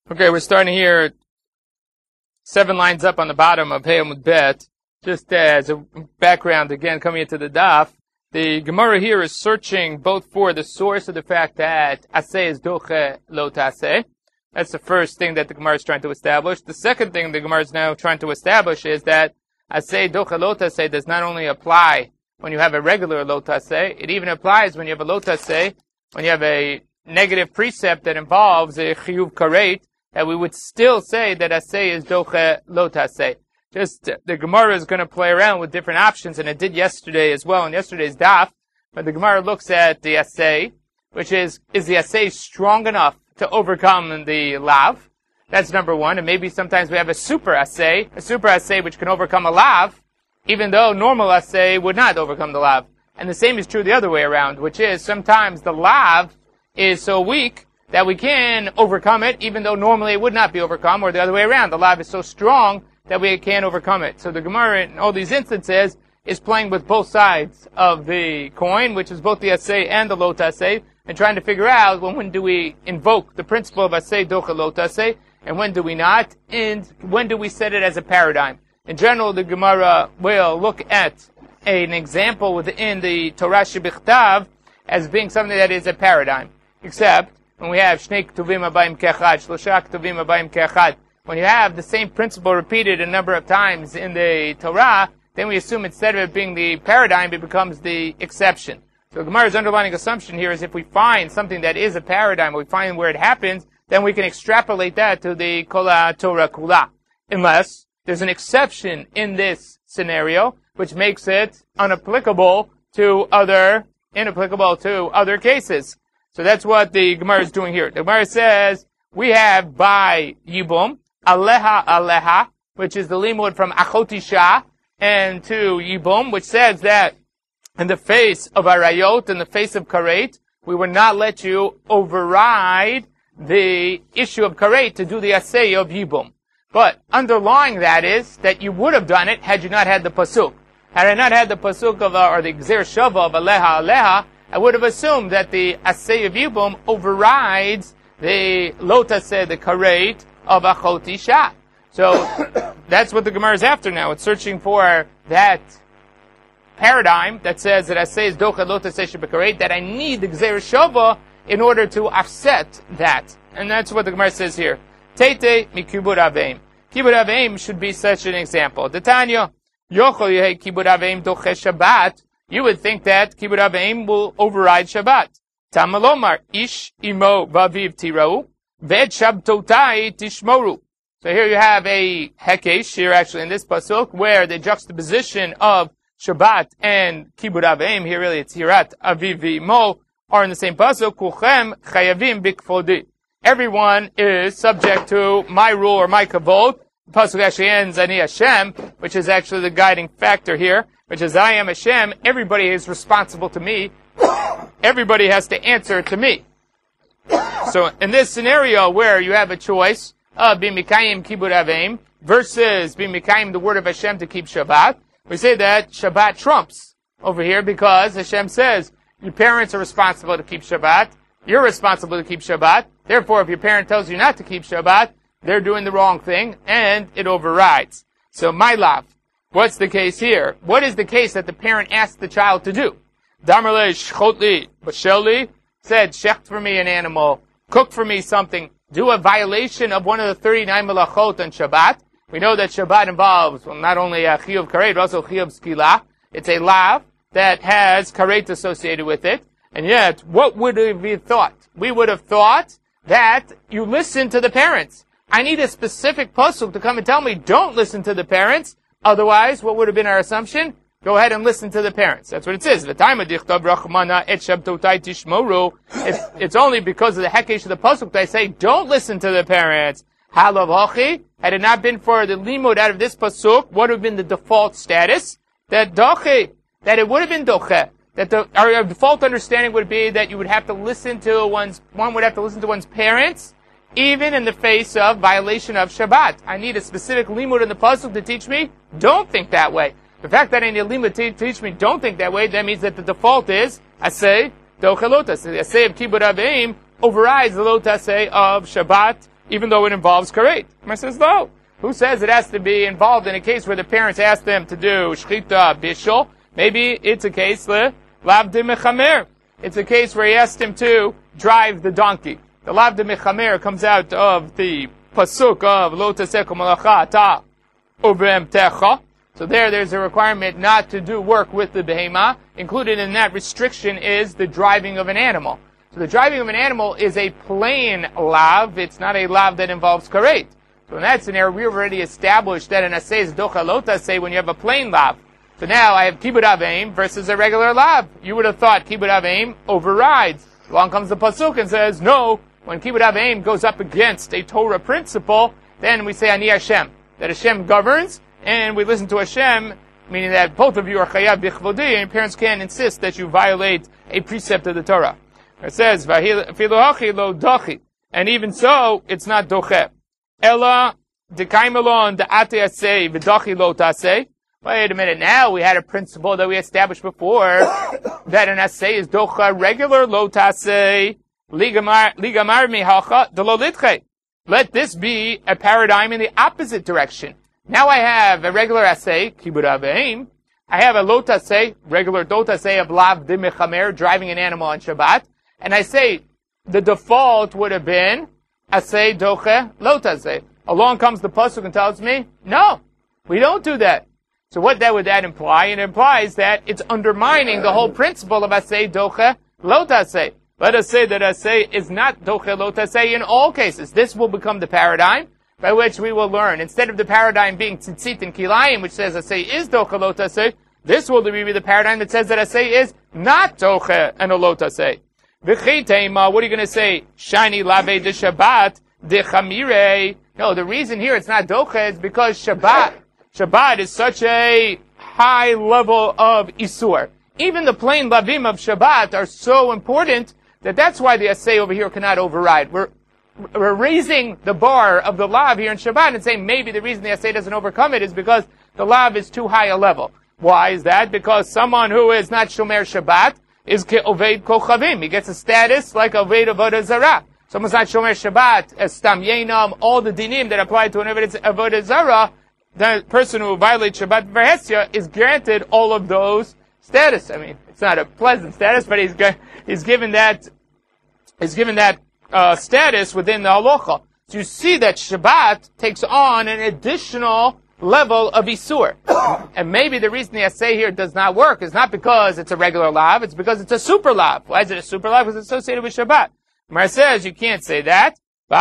Okay, we're starting here 7 lines up on the bottom of Hey Amud Bet. Just as a background, again, coming into the daf, the Gemara here is searching both for the source of the fact that Aseh is Doche Lo Taseh. That's the first thing that the Gemara is trying to establish. The second thing the Gemara is now trying to establish is that Aseh Doche Lo Taseh does not only apply when you have a regular Lo Taseh, it even applies when you have a Lo Taseh, when you have a negative precept that involves a Chiyuv Karet, that we would still say that Aseh is Doche Lo Taseh. Just, the Gemara is going to play around with different options, and it did yesterday as well, in yesterday's daf, but the Gemara looks at the Aseh, which is the Aseh strong enough to overcome the Lav? That's number one, and maybe sometimes we have a super Aseh which can overcome a Lav, even though normal Aseh would not overcome the Lav. And the same is true the other way around, which is sometimes the Lav is so weak that we can overcome it, even though normally it would not be overcome, or the other way around. The Lav is so strong that we can't overcome it. So the Gemara, in all these instances, is playing with both sides of the coin, which is both the Aseh and the Lo Taseh, and trying to figure out when do we invoke the principle of Aseh Doche Lo Taseh, and when do we not, and when do we set it as a paradigm. In general, the Gemara will look at an example within the Torah Shebichtav as being something that is a paradigm, except when we have Shnei Ktuvim Abayim Kechad, Shlosha Ktuvim Abayim Kechad, when you have the same principle repeated a number of times in the Torah, then we assume instead of it being the paradigm, it becomes the exception. So the Gemara's underlying assumption here is if we find something that is a paradigm, we find where it happens, then we can extrapolate that to the Kol HaTorah Kula. Unless there's an exception in this scenario, which makes it inapplicable to other cases. So that's what the Gemara is doing here. The Gemara says, we have by Yibum, Aleha Aleha, which is the limud from Achotisha, and to Yibum, which says that in the face of Arayot, in the face of Karet, we will not let you override the issue of Karet to do the Aseh of Yibum. But underlying that is that you would have done it had you not had the Pasuk. Had I not had the Pasuk of, or the Gzer Shava of Aleha Aleha, I would have assumed that the Aseh of Yibum overrides the Lo Taseh, the Karet of Achotisha. So that's what the Gemara is after now. It's searching for that paradigm that says that Aseh is Doche Lo Taseh Shebekaret, that I need the Gzer Shava in order to offset that. And that's what the Gemara says here. Teite mikibud aveim. Kibud aveim should be such an example. Detanya, yochol yehei kibud aveim doche Shabbat. You would think that kibud aveim will override Shabbat. Tamalomar ish imo vaviv tirau ved shabtotai tishmoru. So here you have a hekesh here actually in this pasuk where the juxtaposition of Shabbat and kibud aveim, here really it's hirat aviv v'imo, are in the same pasuk. Kulchem chayavim bikfodi. Everyone is subject to my rule or my kavod. The pasuk actually ends Ani Hashem, which is actually the guiding factor here, which is I am Hashem. Everybody is responsible to me. Everybody has to answer to me. So in this scenario where you have a choice of being Mikayim Kibud Aveim versus being Mikayim the word of Hashem to keep Shabbat, we say that Shabbat trumps over here because Hashem says your parents are responsible to keep Shabbat. You're responsible to keep Shabbat. Therefore, if your parent tells you not to keep Shabbat, they're doing the wrong thing, and it overrides. So, my love, what's the case here? What is the case that the parent asked the child to do? Damarle shchotli b'shelli said, shecht for me an animal, cook for me something, do a violation of one of the 39 melachot on Shabbat. We know that Shabbat involves, well, not only a chiyuv karet, but also chiyuv skila. It's a lav that has karet associated with it. And yet, what would we have thought? We would have thought that you listen to the parents. I need a specific pasuk to come and tell me, don't listen to the parents. Otherwise, what would have been our assumption? Go ahead and listen to the parents. That's what it says. It's only because of the hekesh of the pasuk that I say, don't listen to the parents. Halav hachi, had it not been for the limud out of this pasuk, what would have been the default status? That it would have been doche. That our default understanding would be that you would have to listen to one would have to listen to one's parents, even in the face of violation of Shabbat. I need a specific limud in the pasuk to teach me, don't think that way. The fact that I need a limud to teach me, don't think that way, that means that the default is, Aseh Doche Lo Taseh. The Aseh of Kibud Aveim overrides the Lo Taseh of Shabbat even though it involves karet. Gemara says no. Who says it has to be involved in a case where the parents ask them to do shchita bishul? Maybe it's a case lav de mechamer. It's a case where he asked him to drive the donkey. The lav de mechamer comes out of the pasuk of lo taseh kol malacha ta uvrem techa. So there's a requirement not to do work with the behema. Included in that restriction is the driving of an animal. So the driving of an animal is a plain lav. It's not a lav that involves karet. So in that scenario, we've already established that an aseh is docha lo taseh when you have a plain lav. So now I have kibbud aveim versus a regular lav. You would have thought kibbud aveim overrides. Along comes the pasuk and says, no, when kibbud aveim goes up against a Torah principle, then we say ani Hashem, that Hashem governs, and we listen to Hashem, meaning that both of you are chayav bichvodi, and your parents can't insist that you violate a precept of the Torah. It says, Vafilu hachi lo dochi, and even so, it's not doche. Ella dekaimelon de'ate aseh v'dochi lo taseh. Wait a minute, now we had a principle that we established before, that an aseh is docha regular lo taseh, ligamar mihacha de lo litche. Let this be a paradigm in the opposite direction. Now I have a regular aseh, kibbud aveim. I have a lo taseh, regular do taseh of lav de mechamer, driving an animal on Shabbat. And I say, the default would have been aseh doche lo taseh. Along comes the pasuk and tells me, no, we don't do that. So what would that imply? It implies that it's undermining the whole principle of aseh doche lo taseh. Let us say that aseh is not doche lo taseh in all cases. This will become the paradigm by which we will learn. Instead of the paradigm being tzitzit and kilayim, which says aseh is doche lo taseh, this will be the paradigm that says that aseh is not doche and lo taseh. V'chitema, what are you going to say? Shani lave de Shabbat de chamire. No, the reason here it's not doche is because Shabbat is such a high level of isur. Even the plain lavim of Shabbat are so important that that's why the aseh over here cannot override. We're raising the bar of the lav here in Shabbat and saying maybe the reason the aseh doesn't overcome it is because the lav is too high a level. Why is that? Because someone who is not shomer Shabbat is ke'oved kochavim. He gets a status like oved avodah zarah. Someone's not shomer Shabbat, as stam yenam, all the dinim that apply to an avodah zarah, the person who violates Shabbat v'hesya is granted all of those status. I mean, it's not a pleasant status, but he's given that status within the halacha. So you see that Shabbat takes on an additional level of isur. And maybe the reason the aseh here does not work is not because it's a regular lav, it's because it's a super lav. Why is it a super lav? Because it's associated with Shabbat. Gemara says you can't say that.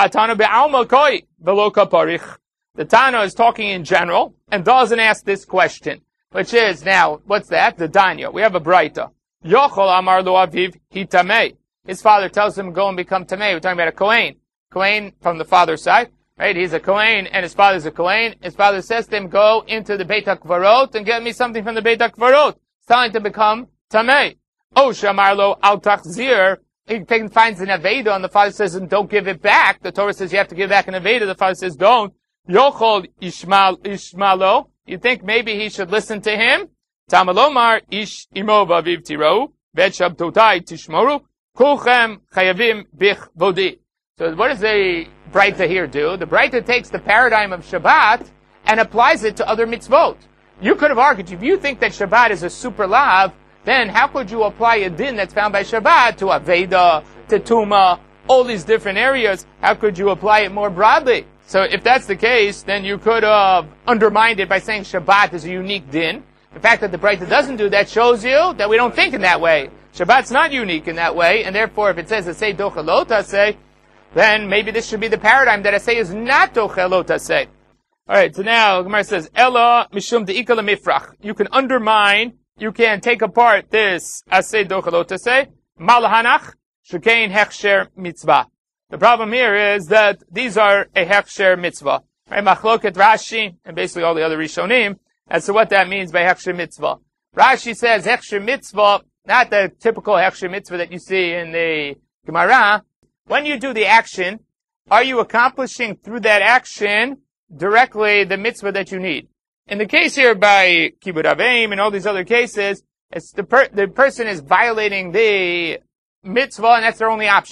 The Tana is talking in general and doesn't ask this question, which is now, what's that? The Danya. We have a Braita. Yochol amar lo aviv hitamei. His father tells him go and become tamei. We're talking about a Kohen. Kohen from the father's side. Right? He's a Kohen and his father's a Kohen. His father says to him, go into the Beit HaKvarot and get me something from the Beit HaKvarot. It's telling to become tamei. Oh, shamar lo al tachzir. He finds an Aveda and the father says, don't give it back. The Torah says you have to give back an Aveda. The father says, don't. Yochol ishmalo. You think maybe he should listen to him? Tamalomar ish imo vaviv tiro. Bet shabtotai tishmoru. Kulchem chayavim bich vodi. So what does the Braita here do? The Braita takes the paradigm of Shabbat and applies it to other mitzvot. You could have argued, if you think that Shabbat is a super lav, then how could you apply a din that's found by Shabbat to Aveda, to Tuma, all these different areas? How could you apply it more broadly? So if that's the case, then you could have undermined it by saying Shabbat is a unique din. The fact that the Braita doesn't do that shows you that we don't think in that way. Shabbat's not unique in that way, and therefore if it says aseh doche lo taseh, then maybe this should be the paradigm that aseh is not doche lo taseh. Alright, so now Gemara says, Ella mishum de'ika lemifrach. You can undermine, you can take apart this aseh doche lo taseh, malhanach, shekein hechsher mitzvah. The problem here is that these are a hechsher mitzvah. Right? Machloket Rashi, and basically all the other Rishonim, as to what that means by hechsher mitzvah. Rashi says hechsher mitzvah, not the typical hechsher mitzvah that you see in the Gemara. When you do the action, are you accomplishing through that action directly the mitzvah that you need? In the case here by kibbud aveim and all these other cases, it's the person is violating the mitzvah and that's their only option.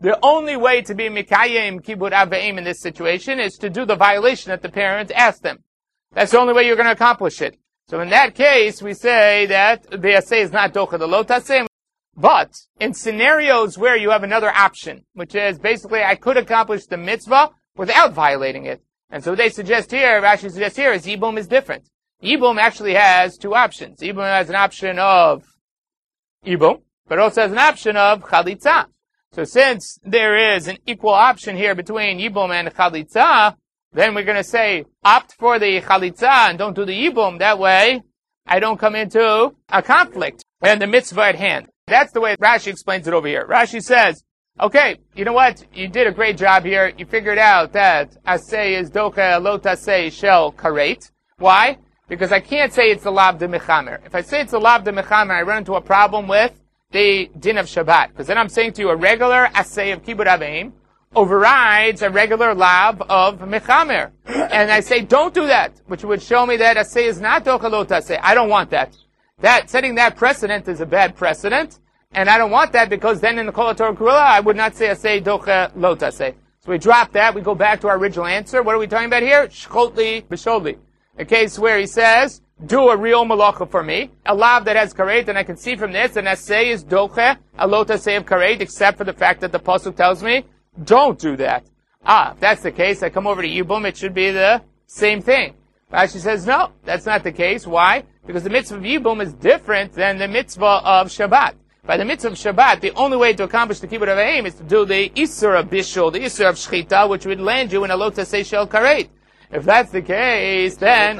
The only way to be mikayim kibud av v'im in this situation is to do the violation that the parent asked them. That's the only way you're going to accomplish it. So in that case, we say that the asay is not docha the lo taseh. But in scenarios where you have another option, which is basically I could accomplish the mitzvah without violating it. And so what they suggest here, Rashi suggests here, is Yibum is different. Yibum actually has two options. Yibum has an option of Yibum, but also has an option of Chalitza. So since there is an equal option here between Yibum and Chalitza, then we're going to say, opt for the Chalitza and don't do the Yibum. That way, I don't come into a conflict and the mitzvah at hand. That's the way Rashi explains it over here. Rashi says, okay, you know what? You did a great job here. You figured out that asay is docha lo taseh shel karet. Why? Because I can't say it's the lav de mechamer. If I say it's the lav de mechamer, I run into a problem with the din of Shabbat. Because then I'm saying to you a regular asay of kibud aveim overrides a regular lav of mechamer. And I say, don't do that, which would show me that asay is not docha lo taseh. I don't want that. Setting that precedent is a bad precedent. And I don't want that because then in the Kol HaTorah Kula, I would not say asay docha lo taseh. So we drop that. We go back to our original answer. What are we talking about here? Shchotli b'shodli. A case where he says, do a real malacha for me, a lav that has karet, and I can see from this, an asay is docha a lo taseh of karet, except for the fact that the pasuk tells me, don't do that. If that's the case, I come over to Yibum, it should be the same thing. Rashi says, no, that's not the case. Why? Because the mitzvah of Yibum is different than the mitzvah of Shabbat. By the mitzvah of Shabbat, the only way to accomplish the kibbud aveim is to do the isur of bishul, the isur of shchita, which would land you in a lo taseh shel karet. If that's the case, then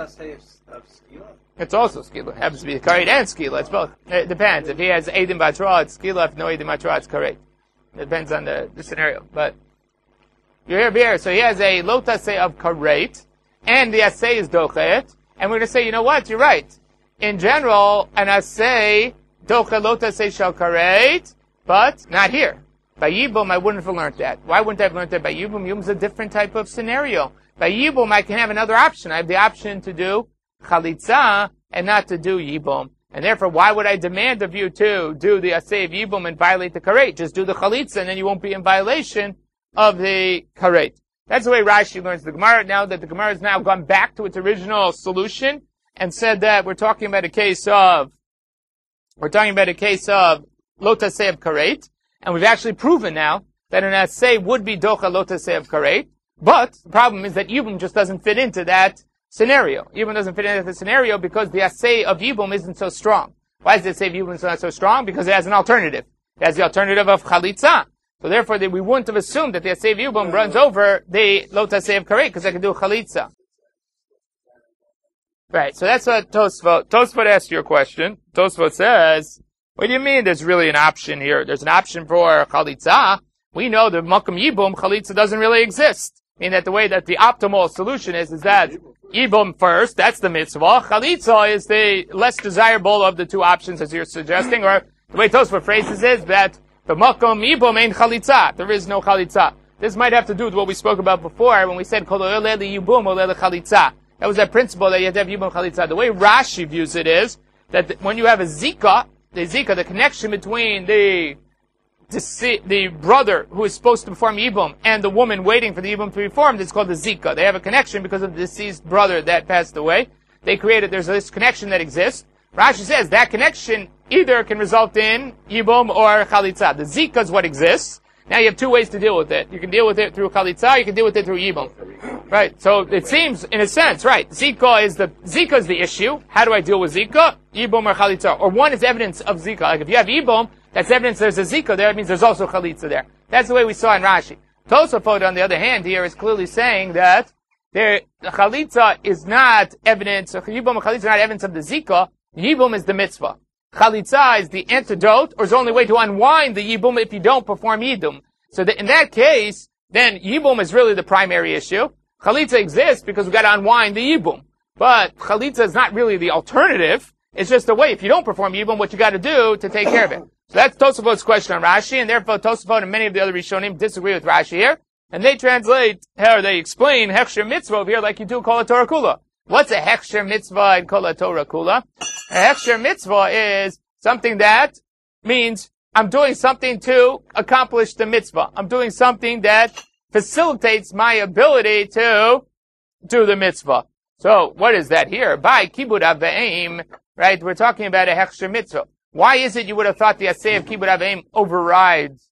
it's also skila. It happens to be karet and skila. It's both. It depends. If he has eidim batra, it's skila. If no eidim batra, it's karet. It depends on the scenario. But you're here. So he has a lo taseh of karet, and the asay is dochet, and we're going to say, you know what? You're right. In general, an asay docha lo taseh shel karet, but not here. By Yibum, I wouldn't have learned that. Why wouldn't I have learned that by Yibum? Yibum's a different type of scenario. By Yibum, I can have another option. I have the option to do Chalitza and not to do Yibum. And therefore, why would I demand of you to do the asay of Yibum and violate the karet? Just do the Chalitza and then you won't be in violation of the karet. That's the way Rashi learns the Gemara. Now that the Gemara has now gone back to its original solution and said that we're talking about a case of lo taseh of karet, and we've actually proven now that an asay would be docha lo taseh of karet, but the problem is that Yibum just doesn't fit into that scenario. Yibum doesn't fit into the scenario because the asay of Yibum isn't so strong. Why is the asay of Yibum not so strong? Because it has an alternative. It has the alternative of chalitza. So therefore, we wouldn't have assumed that the asay of Yibum runs over the lo taseh of karet because I can do chalitza. Right, so that's what Tosfot asked your question. Tosfot says, what do you mean there's really an option here? There's an option for chalitza. We know that Makam Yibum, chalitza doesn't really exist. Meaning that the way that the optimal solution is that Yibum first, that's the mitzvah. Chalitza is the less desirable of the two options as you're suggesting, or the way Tosfot phrases is that the Makam Yibum ain't chalitza. There is no chalitza. This might have to do with what we spoke about before when we said Kol Oleh Yibum Oleh Chalitza. That was that principle that you have to have Yibum Chalitza. The way Rashi views it is that when you have a zika, the connection between the brother who is supposed to perform Yibum and the woman waiting for the Yibum to be performed, it's called the zika. They have a connection because of the deceased brother that passed away. There's this connection that exists. Rashi says that connection either can result in Yibum or Chalitza. The zika is what exists. Now you have two ways to deal with it. You can deal with it through Chalitza, you can deal with it through Yibum. Right, so it seems, in a sense, right, Zika is the issue. How do I deal with Zika? Yibum or Chalitza. Or one is evidence of Zika. Like if you have Yibum, that's evidence there's a Zika there, it means there's also Chalitza there. That's the way we saw in Rashi. Tosafot, on the other hand, here is clearly saying that Chalitza is not evidence, Yibum or Chalitza is not evidence of the Zika, Yibum is the mitzvah. Chalitza is the antidote, or is the only way to unwind the Yibum if you don't perform Yibum. So in that case, then Yibum is really the primary issue. Chalitza exists because we've got to unwind the Yibum. But Chalitza is not really the alternative. It's just a way, if you don't perform Yibum, what you got to do to take care of it. So that's Tosafot's question on Rashi, and therefore Tosafot and many of the other Rishonim disagree with Rashi here. And they explain Hechsher Mitzvah over here like you do Kol HaTorah Kula. What's a Hechsher Mitzvah in Kol HaTorah Kula? A Hechsher Mitzvah is something that means I'm doing something to accomplish the mitzvah. I'm doing something that facilitates my ability to do the mitzvah. So, what is that here? By kibud av v'eim, right? We're talking about a hechsher mitzvah. Why is it you would have thought the assay of kibud av v'eim overrides,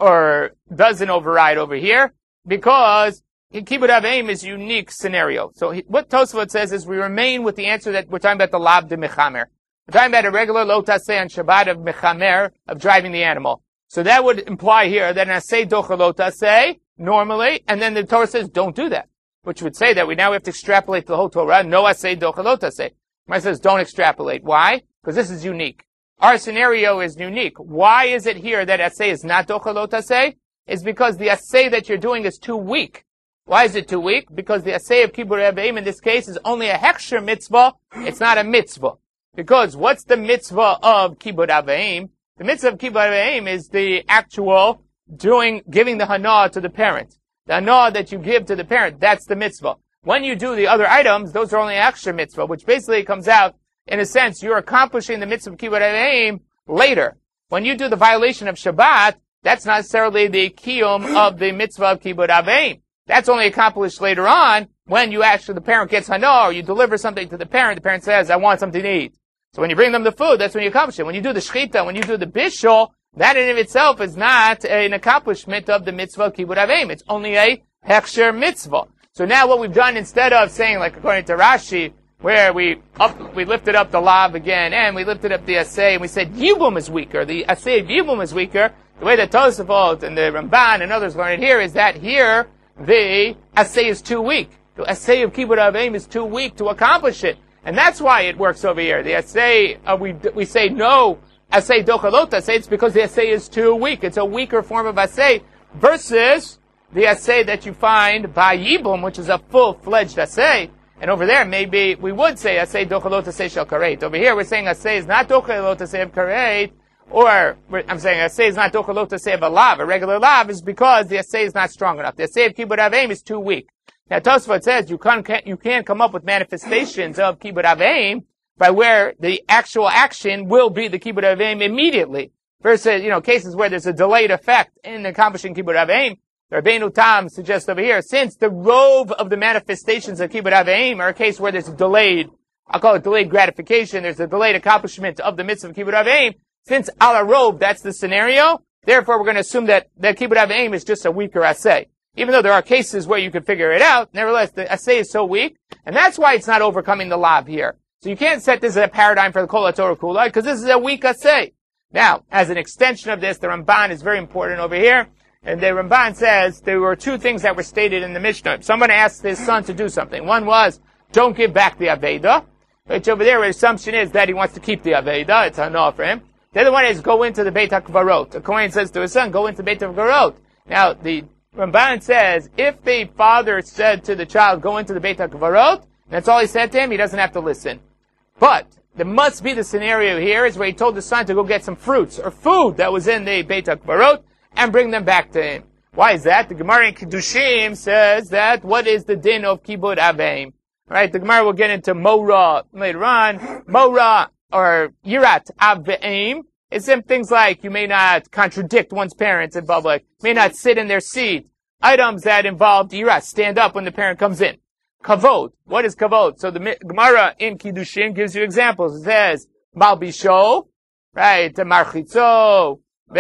or doesn't override over here? Because kibud av v'eim is a unique scenario. So, what Tosfot says is we remain with the answer that we're talking about the lav de mechamer. We're talking about a regular lo taseh on Shabbat of mechamer, of driving the animal. So that would imply here that an assay docha lo taseh, normally, and then the Torah says don't do that. Which would say that we now have to extrapolate the whole Torah. No assay docha lo taseh. Gemara says don't extrapolate. Why? Because this is unique. Our scenario is unique. Why is it here that assay is not docha lo taseh? It's because the assay that you're doing is too weak. Why is it too weak? Because the assay of kibud av v'eim in this case is only a hechsher mitzvah. It's not a mitzvah. Because what's the mitzvah of kibud av v'eim? The mitzvah of kibud av v'eim is the actual giving the hana to the parent. The hana that you give to the parent, that's the mitzvah. When you do the other items, those are only extra mitzvah, which basically comes out, in a sense, you're accomplishing the mitzvah of kibud av v'eim later. When you do the violation of Shabbat, that's not necessarily the kiyum of the mitzvah of kibud av v'eim. That's only accomplished later on when the parent gets hana, or you deliver something to the parent says, I want something to eat. So when you bring them the food, that's when you accomplish it. When you do the shechita, when you do the bishul, that in of itself is not an accomplishment of the mitzvah of kibud av v'eim. It's only a hechsher mitzvah. So now what we've done, instead of saying, like according to Rashi, where we lifted up the lav again, and we lifted up the assay, and we said Yibum is weaker, the assay of Yibum is weaker, the way that Tosafot and the Ramban and others learn it here is that here, the assay is too weak. The assay of kibud av v'eim is too weak to accomplish it. And that's why it works over here. The assay, we say no, assay docha lo taseh, it's because the assay is too weak. It's a weaker form of assay versus the assay that you find by Yibum, which is a full-fledged assay. And over there, maybe we would say assay docha lo taseh shel karet. Over here, we're saying assay is not docha lo taseh of karet, or I'm saying assay is not docha lo taseh of a lav. A regular lav is because the assay is not strong enough. The assay of kibud av v'eim is too weak. Now Tosfot says you can't come up with manifestations of kibud av v'eim by where the actual action will be the kibud av v'eim immediately. Versus, cases where there's a delayed effect in accomplishing kibud av v'eim. The Rabbeinu Tam suggests over here, since the rove of the manifestations of kibud av v'eim are a case where there's a I'll call it delayed gratification, there's a delayed accomplishment of the mitzvah of kibud av v'eim, since ala rove, that's the scenario, therefore we're going to assume that kibud av v'eim is just a weaker assay. Even though there are cases where you can figure it out, nevertheless, the assay is so weak, and that's why it's not overcoming the lav here. So you can't set this as a paradigm for the kol haTorah kula, because this is a weak assay. Now, as an extension of this, the Ramban is very important over here, and the Ramban says there were two things that were stated in the Mishnah. Someone asked his son to do something. One was, don't give back the Aveda, which over there, the assumption is that he wants to keep the Aveda, it's hana for him. The other one is, go into the Beit HaKvarot. The Kohen says to his son, go into the Beit HaKvarot. Now, the Ramban says, if the father said to the child, go into the Beit HaKvarot, that's all he said to him, he doesn't have to listen. But, there must be the scenario here is where he told the son to go get some fruits or food that was in the Beit HaKvarot and bring them back to him. Why is that? The Gemara in Kedushim says that, what is the din of kibud av v'eim? Right, the Gemara will get into Mora later on. Mora, or Yirat av v'eim, it's things like you may not contradict one's parents in public, may not sit in their seat. Items that involve yirat, stand up when the parent comes in. Kavod, what is kavod? So the Gemara in Kiddushin gives you examples. It says, Malbisho, right, Marchitzo,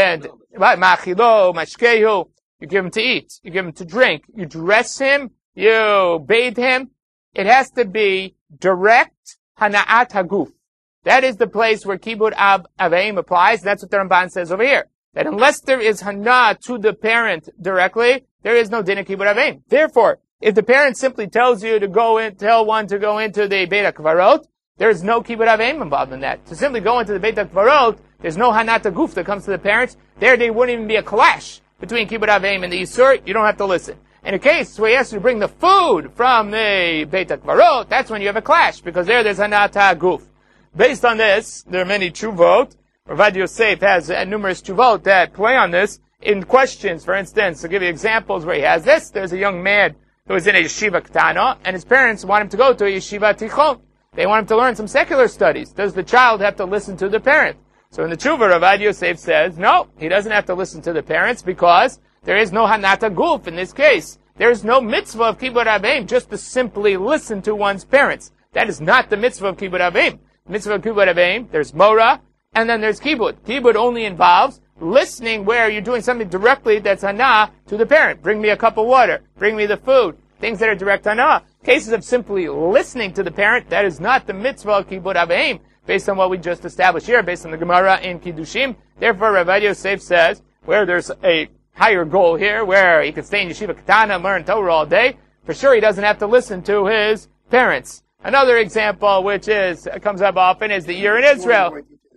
Machilo, Mashkehu. You give him to eat, you give him to drink, you dress him, you bathe him. It has to be direct hana'at haguf. That is the place where kibud av v'eim applies. That's what the Ramban says over here. That unless there is hana to the parent directly, there is no din of kibud av v'eim. Therefore, if the parent simply tells you to tell one to go into the Beit HaKvarot, there is no kibud av v'eim involved in that. To simply go into the Beit HaKvarot, there's no hana guf that comes to the parents. There wouldn't even be a clash between kibud av v'eim and the Yisur. You don't have to listen. In a case where he has to bring the food from the Beit HaKvarot, that's when you have a clash, because there's hana guf. Based on this, there are many tshuvot. Ravad Yosef has numerous tshuvot that play on this in questions. For instance, to give you examples where he has this, there's a young man who is in a yeshiva ketana, and his parents want him to go to a yeshiva tichon. They want him to learn some secular studies. Does the child have to listen to the parent? So in the Tshuva, Rav Yosef says, no, he doesn't have to listen to the parents because there is no hanata guf in this case. There is no mitzvah of kibbud avim just to simply listen to one's parents. That is not the mitzvah of kibbud avim. The mitzvah of kibbud avim, there's mora, and then there's kibbud. Kibbud only involves listening where you're doing something directly that's hana to the parent. Bring me a cup of water. Bring me the food. Things that are direct hana. Cases of simply listening to the parent, that is not the mitzvah of kibbud avim, based on what we just established here, based on the Gemara in Kiddushim. Therefore, Rav Yosef says, where there's a higher goal here, where he could stay in Yeshiva Katana, learn Torah all day, for sure he doesn't have to listen to his parents. Another example, which comes up often, is the year in Israel.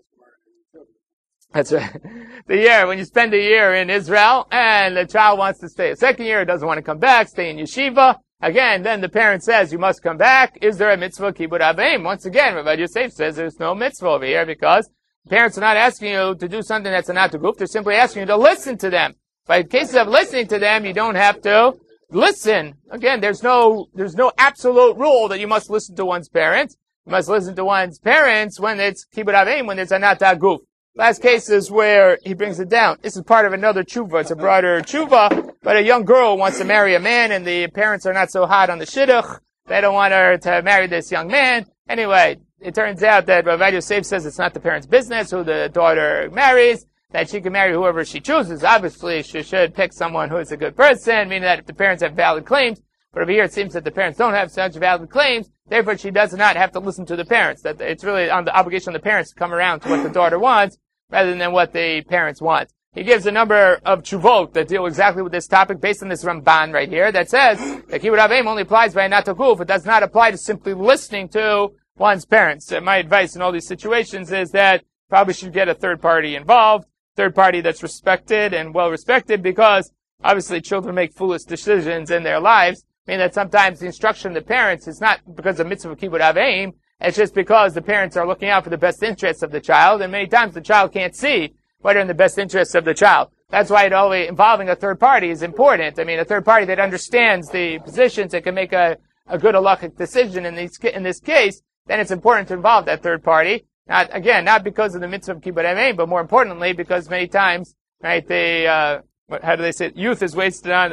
That's right. The year, when you spend a year in Israel, and the child wants to stay a second year, doesn't want to come back, stay in Yeshiva. Again, then the parent says, you must come back. Is there a mitzvah kibbud avim? Once again, Rav Yosef says there's no mitzvah over here because parents are not asking you to do something that's a nata guf. They're simply asking you to listen to them. But in cases of listening to them, you don't have to listen. Again, there's no absolute rule that you must listen to one's parents. You must listen to one's parents when it's kibbud avim, when it's a nata guf. Last case is where he brings it down. This is part of another tshuva. It's a broader tshuva, but a young girl wants to marry a man and the parents are not so hot on the shidduch. They don't want her to marry this young man. Anyway, it turns out that Rav Yosef says it's not the parents' business who the daughter marries, that she can marry whoever she chooses. Obviously, she should pick someone who is a good person, meaning that if the parents have valid claims, but over here it seems that the parents don't have such valid claims, therefore she does not have to listen to the parents. That it's really on the obligation of the parents to come around to what the daughter wants, rather than what the parents want. He gives a number of tshuvot that deal exactly with this topic based on this Ramban right here that says that kibbud avim only applies by nata guf. It does not apply to simply listening to one's parents. My advice in all these situations is that probably should get a third party involved, third party that's respected and well respected, because obviously children make foolish decisions in their lives. I mean that sometimes the instruction of the parents is not because of mitzvah of kibbud avim. It's just because the parents are looking out for the best interests of the child, and many times the child can't see what are in the best interests of the child. That's why involving a third party is important. I mean, a third party that understands the positions, that can make a good halachic decision in this case, then it's important to involve that third party. Not because of the mitzvah of kibbud avim, but more importantly because many times, right, how do they say it? Youth is wasted on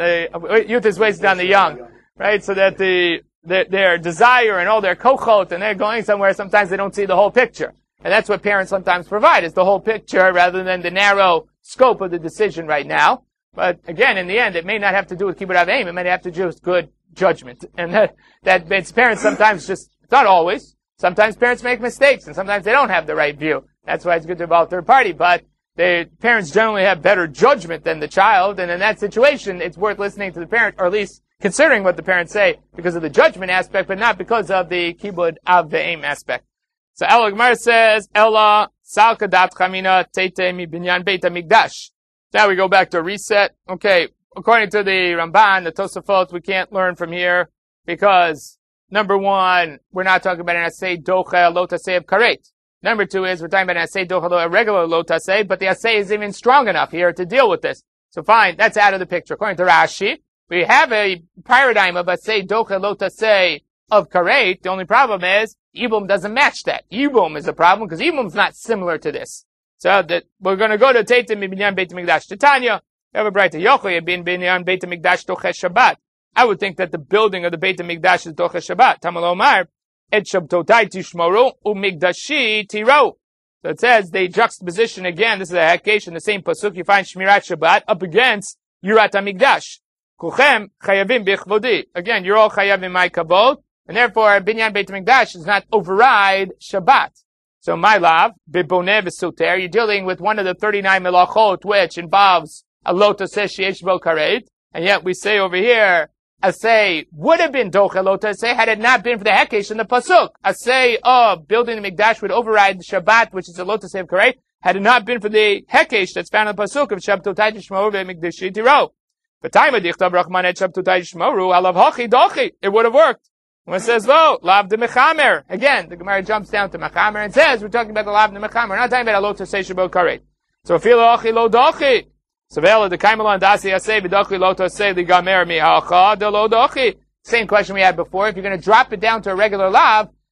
the young, right? So that their desire and all their kochot and they're going somewhere, sometimes they don't see the whole picture. And that's what parents sometimes provide, is the whole picture rather than the narrow scope of the decision right now. But again, in the end, it may not have to do with kibbud avim, it may have to do with good judgment. And that makes parents sometimes it's not always. Sometimes parents make mistakes and sometimes they don't have the right view. That's why it's good to involve third party. But the parents generally have better judgment than the child. And in that situation, it's worth listening to the parent, or at least considering what the parents say because of the judgment aspect, but not because of the kibbud avim aspect. So Ella Gemara says, Ella salka dat chamina tete mi binyan beit hamikdash. Now we go back to a reset. Okay, according to the Ramban, the Tosafot, we can't learn from here because number one, we're not talking about an asay docha lo tasei of karet. Number two is we're talking about an asay docha lo, a regular lo tasei, but the asay is even strong enough here to deal with this. So fine, that's out of the picture. According to Rashi, we have a paradigm of asay docha lo tasei of karet. The only problem is Yibum doesn't match that. Yibum is a problem because Yibum's not similar to this. So that we're going to go to Teitim Binyan Beit Hamikdash. Titania, we have a brighter Yochai bin Binyan Beit Hamikdash Tochesh Shabbat. I would think that the building of the Beit Hamikdash is Tochesh Shabbat. Tamalomar Et Shabtotai Tishmoru Umikdashi Tiro. So it says the juxtaposition again. This is a Hakesh in the same pasuk. You find Shmirat Shabbat up against Yurat Hamikdash. Kuchem Chayavim Bichvodi. Again, you're all Chayav in my kabod. And therefore, Binyan Beit HaMikdash does not override Shabbat. So, my love, Biboneh v'Soter, you're dealing with one of the 39 melachot, which involves a lotus sheyesh bo karet. And yet we say over here, Asay would have been docha lotus had it not been for the hekesh in the pasuk. Asay of building the Mikdash would override the Shabbat, which is a lotus of karet, had it not been for the hekesh that's found in the pasuk of Shabtotai Tishmoru ve'Mikdashi Tiro. But time of Dichtav Rachman et Shabtotai Tishmoru alav hachi dochi. It would have worked. When it says, lo, lav de mechamer. Again, the Gemara jumps down to mechamer and says, we're talking about the lav de mechamer. We're not talking about a lo tosei shebo karet. So, filo achi lo dochi. So, vela de kaimelo and dasi asei, v'dochi lo tosei li gamer mi hacha de lo dochi. Same question we had before. If you're going to drop it down to a regular lav,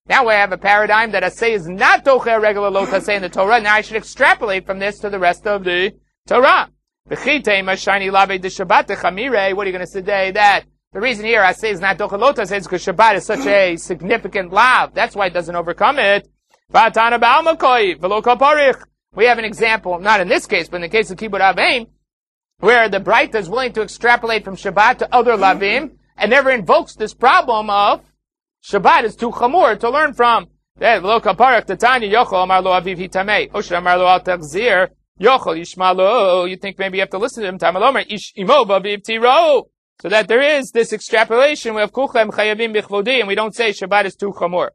Now we have a paradigm that Asay is not doche a regular lo taseh in the Torah. Now I should extrapolate from this to the rest of the Torah. What are you going to say that the reason here Asay is not doche lo taseh is because Shabbat is such a significant lav. That's why it doesn't overcome it. We have an example, not in this case, but in the case of Kibbud Avim, where the Braita is willing to extrapolate from Shabbat to other lavim, and never invokes this problem of Shabbat is too chamur to learn from. You think maybe you have to listen to him. So that there is this extrapolation of kuchem chayavim bichvodi, and we don't say Shabbat is too chamur.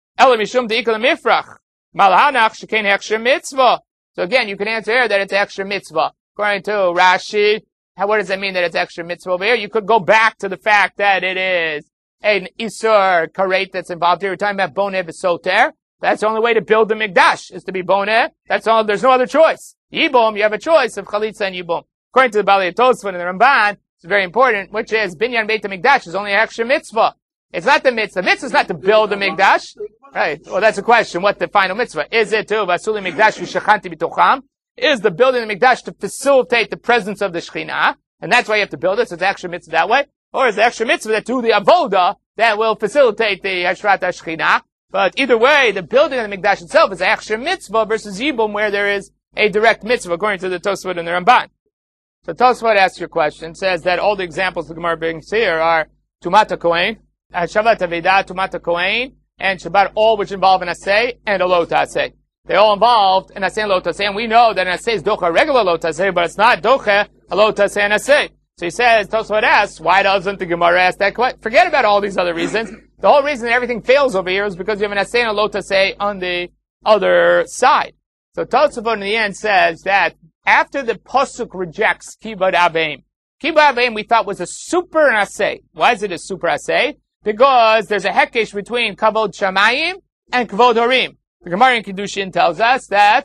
So again, you can answer here that it's extra mitzvah. According to Rashi, what does that mean that it's extra mitzvah over here? You could go back to the fact that it is an Isur Karet that's involved here. We're talking about Boneh V'Soter. That's the only way to build the Mikdash, is to be Boneh. That's all, there's no other choice. Yibum, you have a choice of Chalitza and Yibum. According to the Balei Tosfot and the Ramban, it's very important, which is Binyan Beit HaMikdash is only an extra mitzvah. It's not the mitzvah. The mitzvah is not to build the Mikdash. Right. Well, that's a question. What the final mitzvah? Is it to Vasuli Mikdash V'Shachanti B'Tocham? Is the building the Mikdash to facilitate the presence of the Shekhinah? And that's why you have to build it, so it's extra mitzvah that way. Or is the extra mitzvah that do the avoda that will facilitate the Hashrat HaShekhinah? But either way, the building of the Mikdash itself is an extra mitzvah versus Yibum, where there is a direct mitzvah, according to the Tosfot and the Ramban. So Tosfot asks your question, says that all the examples the Gemara brings here are Tumat HaKohen, Shabbat Avedah, Tumat HaKohen, and Shabbat, all which involve an Asay and a Lo Taseh. They're all involved in Asay and Lo Taseh, and we know that an Asay is Docha, regular Lo Taseh, but it's not Docha, a Lo Taseh and Asay. So he says, Tosfot asks, why doesn't the Gemara ask that question? Forget about all these other reasons. The whole reason that everything fails over here is because you have an Asay and a Lo Taseh on the other side. So Tosfot in the end says that after the Pasuk rejects Kibbud Avim we thought was a super Asay. Why is it a super Asay? Because there's a hekesh between Kavod Shamayim and Kavod Horim. The Gemara in Kiddushin tells us that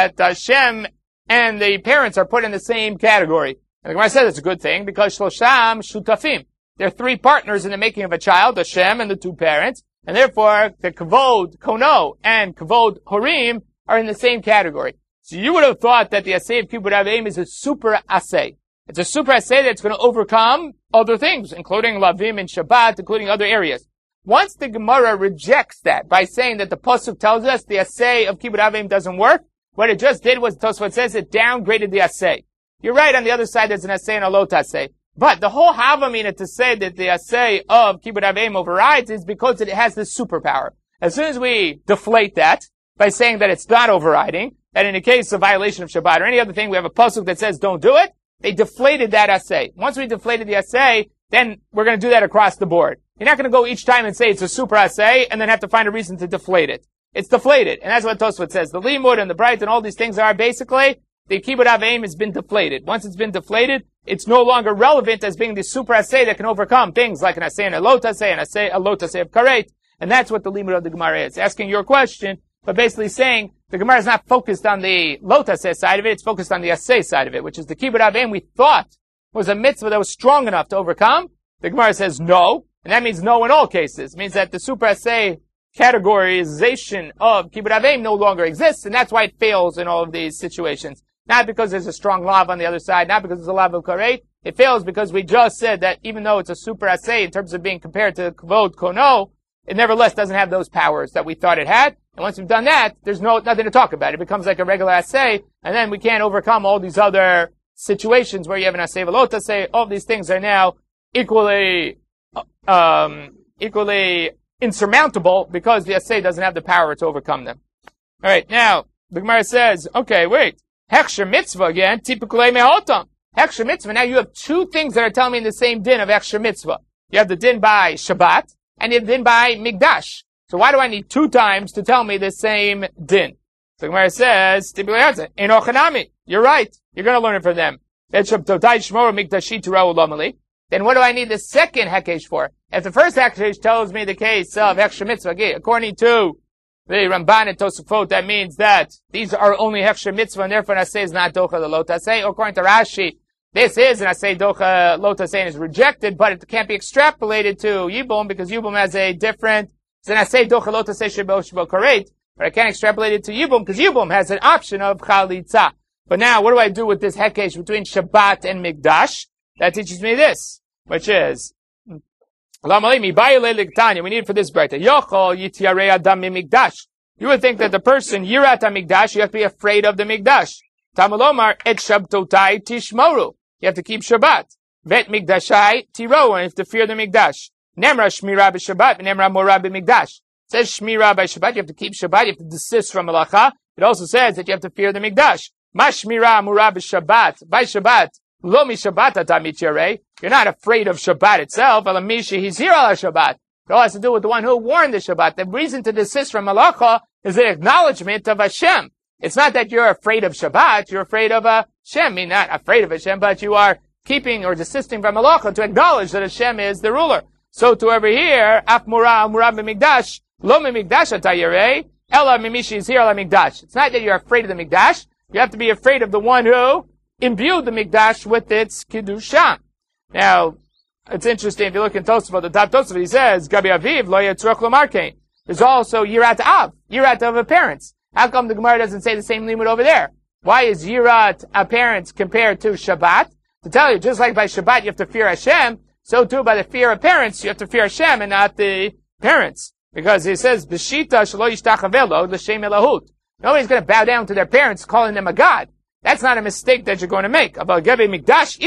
Hashem and the parents are put in the same category. And the Gemara says it's a good thing because Shlosham Shutafim. There are three partners in the making of a child, Hashem and the two parents, and therefore the Kavod Kono and Kavod Horim are in the same category. So you would have thought that the Asay of Kibbud Avim is a super Asay. It's a super Asay that's going to overcome other things, including Lavim and Shabbat, including other areas. Once the Gemara rejects that by saying that the Pasuk tells us the Asay of Kibbud Avim doesn't work, what it just did was, Tosfot says, it downgraded the Asay. You're right, on the other side there's an Asay and a Lo Taseh. But the whole Havamina to say that the Asay of Kibbud Avim overrides is because it has this superpower. As soon as we deflate that by saying that it's not overriding, that in the case of violation of Shabbat or any other thing, we have a Pasuk that says don't do it, they deflated that Asay. Once we deflated the Asay, then we're going to do that across the board. You're not going to go each time and say it's a super Asay and then have to find a reason to deflate it. It's deflated. And that's what Tosfot says. The Limud and the Bright and all these things are basically the Kibbud Avim has been deflated. Once it's been deflated, it's no longer relevant as being the super Asay that can overcome things like an Asay and a Lo Taseh and a Lo Taseh of Karet. And that's what the Limud of the Gemara is. Asking your question, but basically saying the Gemara is not focused on the Lo Taseh side of it, it's focused on the Asay side of it, which is the Kibbud Avim we thought was a mitzvah that was strong enough to overcome. The Gemara says no, and that means no in all cases. It means that the super Asay categorization of Kibbud Avim no longer exists, and that's why it fails in all of these situations. Not because there's a strong lav on the other side, not because there's a lav of karet. It fails because we just said that even though it's a super Asay in terms of being compared to Kavod Kono, it nevertheless doesn't have those powers that we thought it had. And once we've done that, there's nothing to talk about. It becomes like a regular Asay, and then we can't overcome all these other situations where you have an Asay V'lo Taseh. All these things are now equally insurmountable because the Asay doesn't have the power to overcome them. Alright, now, the Gemara says, okay, wait. Heksher mitzvah again, typically me'otam. Heksher mitzvah, now you have two things that are telling me in the same din of Heksher mitzvah. You have the din by Shabbat, and you have the din by Mikdash. So why do I need two times to tell me the same din? So the Gemara says, typically Enochanami. You're right. You're going to learn it from them. Then what do I need the second Hekesh for? If the first Hekesh tells me the case of Heksher mitzvah, according to the Ramban and Tosafot, that means that these are only Heksher mitzvah, and therefore an Asay is not Docha the Lo Taseh. According to Rashi, this is an Asay Docha Lo Taseh and is rejected, but it can't be extrapolated to Yibum because Yibum has a different So then I say dochalota say shebo karet, but I can't extrapolate it to Yibum because Yibum has an option of chalitza. But now, what do I do with this hekesh between Shabbat and Mikdash? That teaches me this, which is, we need it for this braita. You would think that the person, Yirat HaMikdash, you have to be afraid of the Mikdash. Tamalomar, et Shabtotai tishmoru. You have to keep Shabbat. Vet Mikdashai tiro, and you have to fear the Mikdash. Nemra Shmira b'Shabbat, Nemra Mora b'Mikdash. It says Shmira by Shabbat, you have to keep Shabbat, you have to desist from Malacha. It also says that you have to fear the Mikdash. Mashmira Mura b'Shabbat, by Shabbat. Lo mi Shabbat atamit yarei. You're not afraid of Shabbat itself. Alamishi he's here ala Shabbat. It all has to do with the one who warned the Shabbat. The reason to desist from Malacha is the acknowledgement of Hashem. It's not that you're afraid of Shabbat, you're afraid of Hashem. I mean, not afraid of Hashem, but you are keeping or desisting from Malacha to acknowledge that Hashem is the ruler. So to over here, Af Mura b'Mikdash, Lo mi Mikdash ata yarei, Ela mimishi is here ala Mikdash. It's not that you're afraid of the Mikdash, you have to be afraid of the one who imbued the Mikdash with its Kedusha. Now, it's interesting, if you look in Tosafot, the top Tosafot, he says, Gabi Aviv, lo yetzroch lomarkein. There's also Yirat Av, Yirat of a parents. How come the Gemara doesn't say the same limud over there? Why is Yirat a parents compared to Shabbat? To tell you, just like by Shabbat you have to fear Hashem, so too by the fear of parents, you have to fear Hashem and not the parents. Because he says, B'shita shelo yishtachavelo l'shem elahut. Nobody's going to bow down to their parents calling them a god. That's not a mistake that you're going to make. Something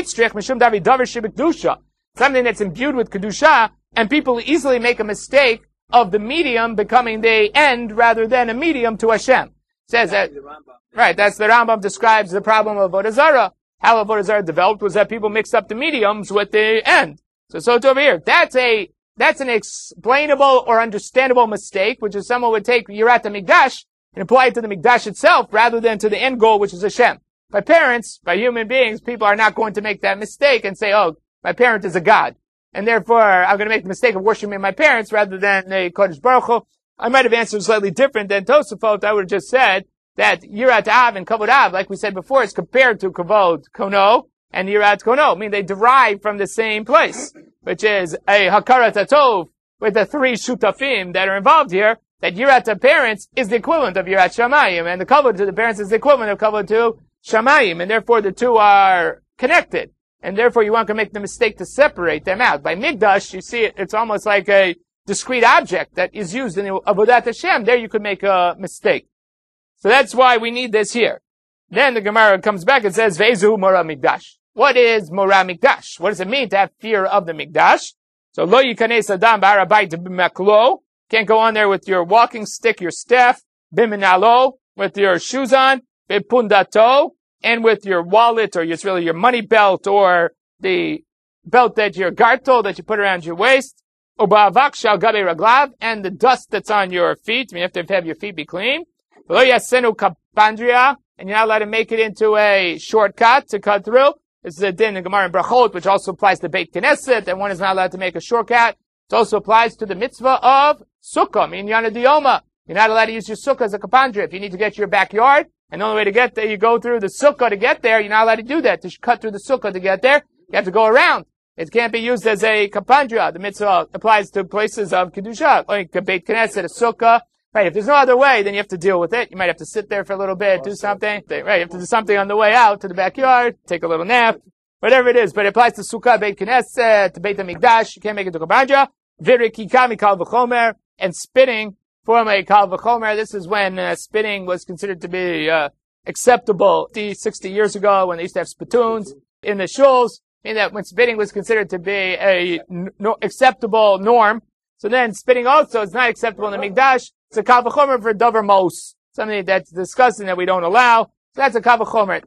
that's imbued with Kedusha, and people easily make a mistake of the medium becoming the end rather than a medium to Hashem. Says that, right, that's the Rambam describes the problem of Avodah Zarah. How Avodah Zarah developed was that people mixed up the mediums with the end. So to over here, that's an explainable or understandable mistake, which is someone would take Yirat HaMikdash and apply it to the Mikdash itself rather than to the end goal, which is Hashem. By parents, by human beings, people are not going to make that mistake and say, oh, my parent is a god. And therefore, I'm going to make the mistake of worshiping my parents rather than the Kodesh Baruch Hu. I might have answered slightly different than Tosafot. I would have just said that Yirat Av and Kavod Av, like we said before, is compared to Kavod Kono and Yirat Kono. I mean, they derive from the same place, which is a Hakarat HaTov with the three Shutafim that are involved here. That Yirat to parents is the equivalent of Yirat Shamayim, and the Kavod to the parents is the equivalent of Kavod to Shamayim, and therefore the two are connected. And therefore you want to make the mistake to separate them out. By Mikdash, you see it's almost like a discrete object that is used in Avodat Hashem. There you could make a mistake. So that's why we need this here. Then the Gemara comes back and says, Ve'ezu Mora Mikdash. What is Mora Mikdash? What does it mean to have fear of the Mikdash? So Lo Yikanes Adam B'Har Habayit B'Maklo. Can't go on there with your walking stick, your staff, Biminalo, with your shoes on, Bipundato, and with your wallet, or it's really your money belt, or the belt that your gartel that you put around your waist, Uba'avak Shal Gabe Raglav, and the dust that's on your feet. I mean, you have to have your feet be clean. Lo Yasenu Kapandria, and you're not allowed to make it into a shortcut to cut through. This is a din in Gemara and Brachot, which also applies to Beit Knesset, and one is not allowed to make a shortcut. It also applies to the mitzvah of sukkah, in Yana Diyoma. You're not allowed to use your sukkah as a kapandra. If you need to get to your backyard, and the only way to get there, you go through the sukkah to get there, you're not allowed to do that. To cut through the sukkah to get there, you have to go around. It can't be used as a kapandra. The mitzvah applies to places of Kedusha, like a Beit Knesset, a sukkah. Right, if there's no other way, then you have to deal with it. You might have to sit there for a little bit, do something. Right, you have to do something on the way out to the backyard, take a little nap, whatever it is. But it applies to sukkah, Beit Knesset, to Beit HaMikdash. You can't make it to kapandra. Virikikami kal v'chomer, and spitting from a kal v'chomer. This is when spitting was considered to be acceptable 60 years ago, when they used to have spittoons in the shuls, meaning that when spitting was considered to be a acceptable norm. So then spitting also is not acceptable in the Mikdash. It's a kal v'chomer for davar mos, something that's disgusting that we don't allow. So that's a kal v'chomer.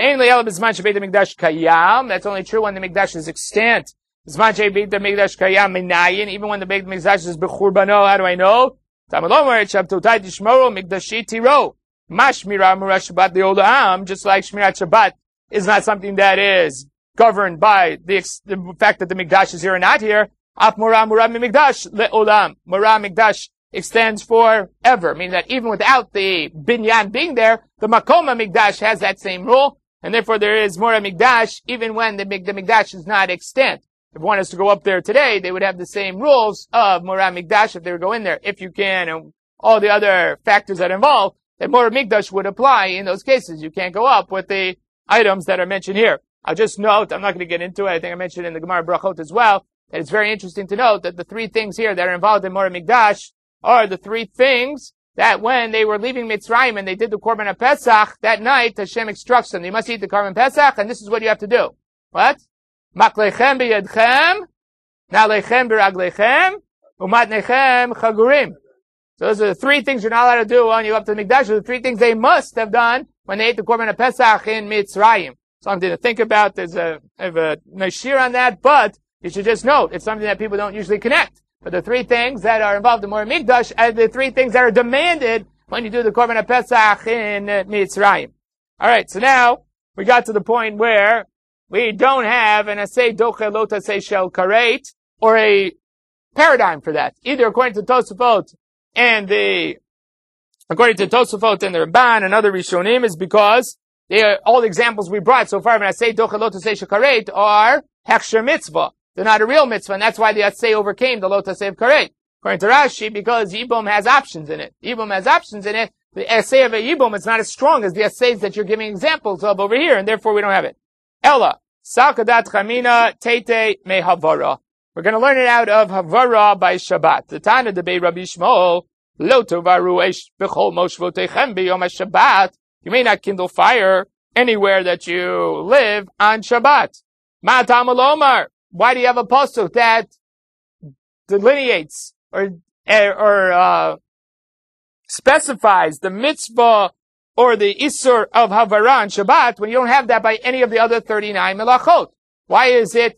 That's only true when the Mikdash is extant. Even when the Beit Mikdash is b'churbano, how do I know? Just like Shmirat Shabbat is not something that is governed by the fact that the Mikdash is here or not here. Mora Mikdash extends forever, meaning that even without the binyan being there, the Makoma Mikdash has that same rule, and therefore there is Mora Mikdash even when the Mikdash is not extant. if one is to go up there today, they would have the same rules of Moreh Mikdash if they would go in there, if you can, and all the other factors that involve, that Moreh Mikdash would apply in those cases. You can't go up with the items that are mentioned here. I'll just note, I'm not going to get into it, I think I mentioned in the Gemara Brachot as well, that it's very interesting to note that the three things here that are involved in Moreh Mikdash are the three things that when they were leaving Mitzrayim and they did the Korban HaPesach, that night Hashem instructs them, you must eat the Korban Pesach, and this is what you have to do. What? Maklechem b'yadchem, nalechem b'raglechem, umatnechem chagurim. So those are the three things you're not allowed to do when you up to the Mikdash. Those are the three things they must have done when they ate the Korban HaPesach in Mitzrayim. Something to think about. There's a nashir on that, but you should just note, it's something that people don't usually connect. But the three things that are involved in Moreh Mikdash are the three things that are demanded when you do the Korban HaPesach in Mitzrayim. Alright, so now we got to the point where we don't have an asay doche lo tasei shel karet, or a paradigm for that. Either according to Tosafot and the Ramban and other Rishonim is because all the examples we brought so far, when I say doche lo tasei shel karet, are hechsher mitzvah. They're not a real mitzvah, and that's why the Asay overcame the Lo Tasei of Karet. According to Rashi, because Yibum has options in it. The Asay of a Yibum is not as strong as the Asays that you're giving examples of over here, and therefore we don't have it. Ella, Salkadat Chamina Tete Me Havara. We're going to learn it out of Havara by Shabbat. The Tana Debei Rabbi Shmuel, Lo Tovaru Eish B'chol Moshvotechem B'yom HaShabbat. You may not kindle fire anywhere that you live on Shabbat. Ma'atam Alomar. Why do you have a pasuk that delineates or specifies the mitzvah or the isur of Havara on Shabbat when you don't have that by any of the other 39 melachot? Why is it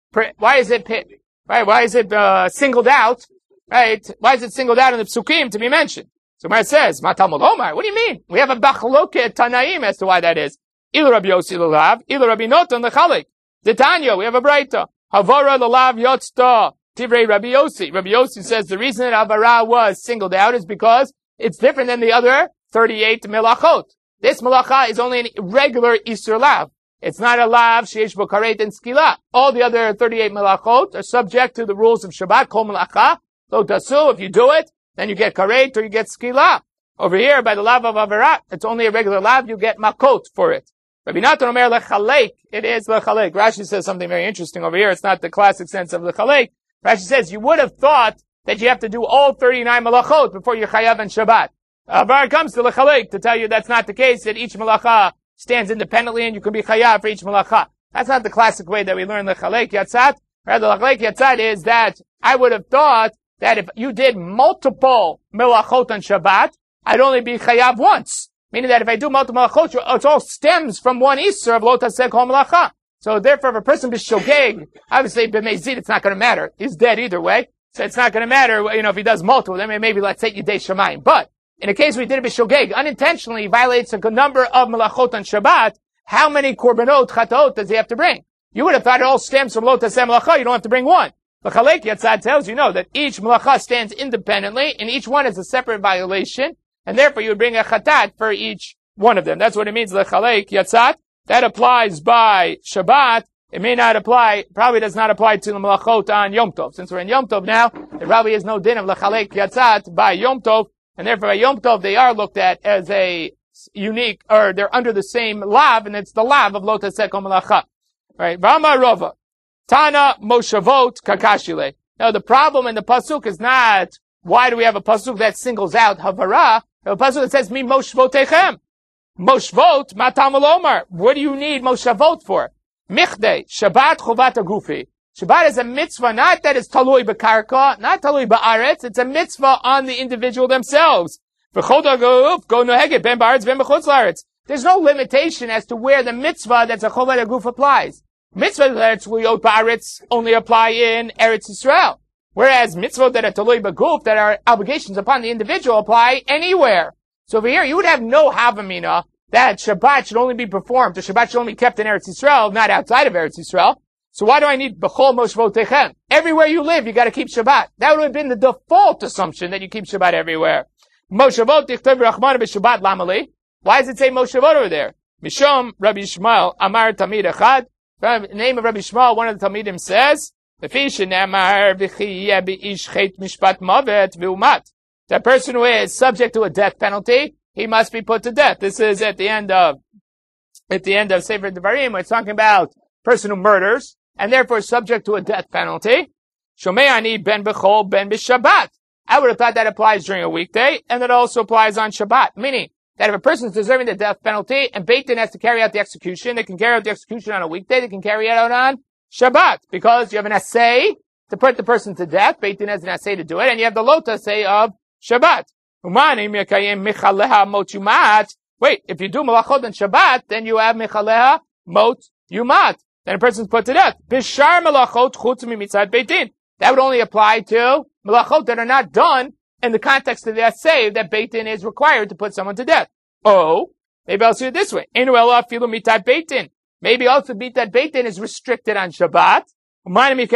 singled out? Right? Why is it singled out in the psukim to be mentioned? So when it says, Matamul Omar, what do you mean? We have a bachloket tanaim as to why that is. Il Rabbi Yossi l'lav, il Rabbi Notan l'chalik. The Tanya, we have a braita. Havara l'lav yotzta tivrei Rabbi Yossi. Rabbi Yossi says the reason that Havara was singled out is because it's different than the other 38 melachot. This melacha is only a regular Isur lav. It's not a lav sheyesh bo karet and skila. All the other 38 melachot are subject to the rules of Shabbat, kol melacha, lo tasu. If you do it, then you get karet or you get skila. Over here, by the lav of Havara, it's only a regular lav, you get makot for it. Rabbi Natan Omer lechalek. It is lechalek. Rashi says something very interesting over here. It's not the classic sense of lechalek. Rashi says you would have thought that you have to do all 39 malachot before you chayav and Shabbat. Avar comes to lechalek to tell you that's not the case, that each malacha stands independently and you can be chayav for each malacha. That's not the classic way that we learn lechalek yatzat. Rather, lechalek yatzat is that I would have thought that if you did multiple malachot on Shabbat, I'd only be chayav once. Meaning that if I do multiple malachot, it all stems from one Isser of Lo Taseh Kol Malacha. So therefore, if a person be shogeg, obviously b'meizid, it's not going to matter. He's dead either way. So it's not going to matter, if he does multiple, then maybe let's say Yidei Shamayim. But in a case where he did it b'shogeg, unintentionally violates a good number of malachot on Shabbat, how many korbanot, chatot does he have to bring? You would have thought it all stems from Lo Taseh Malacha, you don't have to bring one. The Chalek Yatzad tells you, that each malacha stands independently, and each one is a separate violation, and therefore you would bring a chatat for each one of them. That's what it means, lechalek yatzat. That applies by Shabbat. It may not apply, probably does not apply to the malachot on Yom Tov. Since we're in Yom Tov now, there probably is no din of lechalek yatzat by Yom Tov, and therefore by Yom Tov they are looked at as a unique, or they're under the same lav, and it's the lav of Lo Taseh Kol Malacha. Right? V'amar Rava. Tana Moshavot Kakashile. Now the problem in the pasuk is not, why do we have a pasuk that singles out Havara? A pasuk that says, Mi Moshvotechem. Moshvot, Matam Omar. What do you need Moshavot for? Michdei, Shabbat Chovat Agufi. Shabbat is a mitzvah, not that it's talui b'karka, not talui ba'aretz, it's a mitzvah on the individual themselves. V'chod aguf, go noheget, ben ba'aretz, ben b'chutz la'aretz. There's no limitation as to where the mitzvah that's a chovat aguf applies. Mitzvah that's liot ba'aretz only apply in Eretz Yisrael. Whereas mitzvot that are talui b'guf, that are obligations upon the individual, apply anywhere. So over here, you would have no havamina that Shabbat should only be performed, the Shabbat should only be kept in Eretz Yisrael, not outside of Eretz Yisrael. So why do I need b'chol moshvotechem? Everywhere you live, you gotta keep Shabbat. That would have been the default assumption that you keep Shabbat everywhere. Moshavot tichtav rachmana b'Shabbat lamali. Why does it say Moshavot over there? Mishom Rabbi Shmuel Amar Tamid Echad. The name of Rabbi Shmuel, one of the Talmidim says, That person who is subject to a death penalty, he must be put to death. This is at the end of Sefer Devarim, where it's talking about a person who murders, and therefore is subject to a death penalty. Shomeani ben bechol ben b'Shabbat. I would have thought that applies during a weekday, and that also applies on Shabbat. Meaning that if a person is deserving the death penalty, and Beit Din has to carry out the execution, they can carry out the execution on a weekday, they can carry it out on Shabbat, because you have an assay to put the person to death. Beit Din has an assay to do it, and you have the lot assay of Shabbat. Wait, if you do malachot on Shabbat, then you have mechaleha mot yumat. Then a person's put to death. Bishar malachot chutz mimitzad Beit Din. That would only apply to malachot that are not done in the context of the assay that Beit Din is required to put someone to death. Oh, maybe I'll see it this way. Enu ela afilu mitat Beit Din. Maybe also mitat Beit Din is restricted on Shabbat. What am I